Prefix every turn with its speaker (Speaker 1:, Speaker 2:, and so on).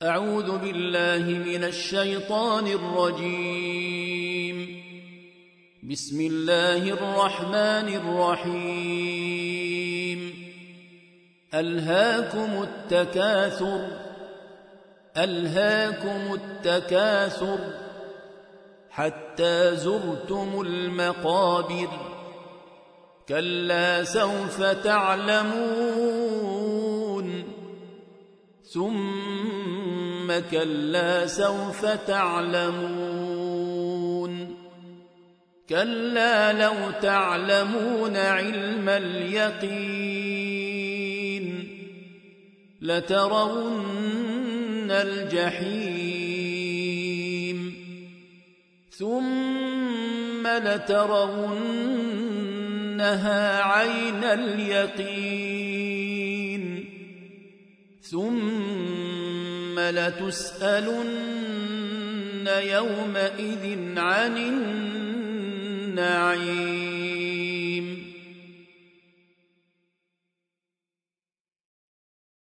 Speaker 1: أعوذ بالله من الشيطان الرجيم. بسم الله الرحمن الرحيم. ألهاكم التكاثر ألهاكم التكاثر حتى زرتم المقابر كلا سوف تعلمون ثم كلا سوف تعلمون كلا لو تعلمون علم اليقين لترون الجحيم ثم لترونها عين اليقين ثم لتسألن يومئذ عن النعيم.